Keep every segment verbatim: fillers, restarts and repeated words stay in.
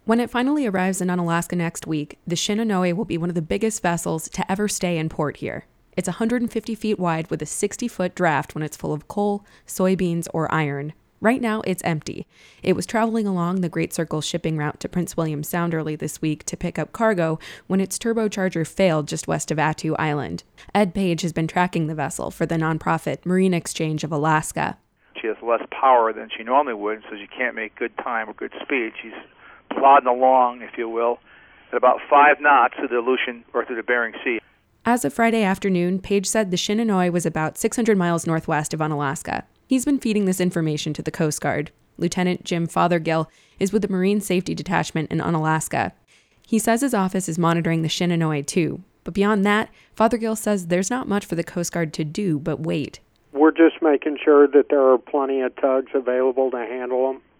When it finally arrives in Unalaska next week, the Shinanoe will be one of the biggest vessels to ever stay in port here. It's one hundred fifty feet wide with a sixty-foot draft when it's full of coal, soybeans, or iron. Right now, it's empty. It was traveling along the Great Circle shipping route to Prince William Sound early this week to pick up cargo when its turbocharger failed just west of Attu Island. Ed Page has been tracking the vessel for the nonprofit Marine Exchange of Alaska. She has less power than she normally would, so she can't make good time or good speed. She's plodding along, if you will, at about five knots through the Aleutian or through the Bering Sea. As of Friday afternoon, Page said the Shinanoe was about six hundred miles northwest of Unalaska. He's been feeding this information to the Coast Guard. Lieutenant Jim Fothergill is with the Marine Safety Detachment in Unalaska. He says his office is monitoring the Shinanoe too, but beyond that, Fothergill says there's not much for the Coast Guard to do but wait. We're just making sure that there are plenty of tugs available to handle them.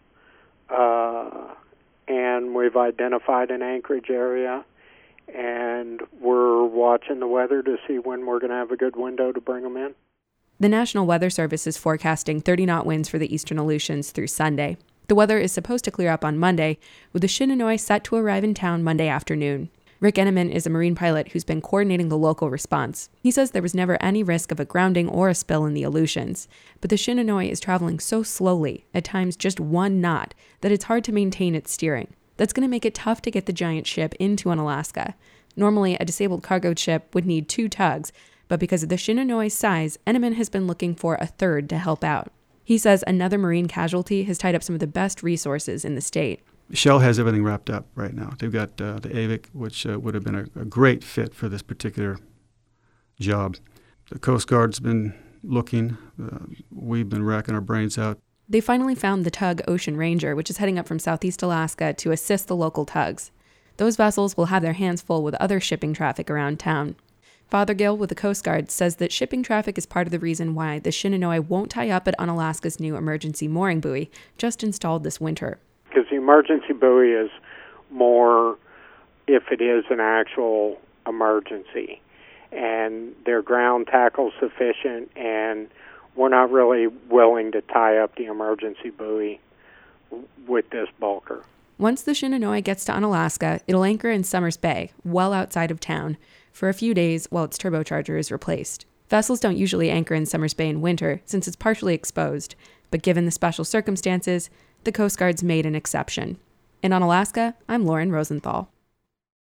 Uh, and we've identified an anchorage area, and we're watching the weather to see when we're going to have a good window to bring them in. The National Weather Service is forecasting thirty-knot winds for the eastern Aleutians through Sunday. The weather is supposed to clear up on Monday, with the Shinanoe set to arrive in town Monday afternoon. Rick Enneman is a marine pilot who's been coordinating the local response. He says there was never any risk of a grounding or a spill in the Aleutians, but the Shinanoe is traveling so slowly, at times just one knot, that it's hard to maintain its steering. That's going to make it tough to get the giant ship into Unalaska. Normally, a disabled cargo ship would need two tugs, but because of the Shinanoe's size, Enneman has been looking for a third to help out. He says another marine casualty has tied up some of the best resources in the state. Shell has everything wrapped up right now. They've got uh, the A V I C, which uh, would have been a, a great fit for this particular job. The Coast Guard's been looking. Uh, we've been racking our brains out. They finally found the tug Ocean Ranger, which is heading up from southeast Alaska to assist the local tugs. Those vessels will have their hands full with other shipping traffic around town. Fothergill with the Coast Guard says that shipping traffic is part of the reason why the Shinanoe won't tie up at Unalaska's new emergency mooring buoy, just installed this winter. Because the emergency buoy is more if it is an actual emergency. And their ground tackle sufficient, and we're not really willing to tie up the emergency buoy with this bulker. Once the Shinanoe gets to Unalaska, it'll anchor in Summers Bay, well outside of town, for a few days while its turbocharger is replaced. Vessels don't usually anchor in Summers Bay in winter since it's partially exposed, but given the special circumstances, the Coast Guard's made an exception. In Unalaska, I'm Lauren Rosenthal.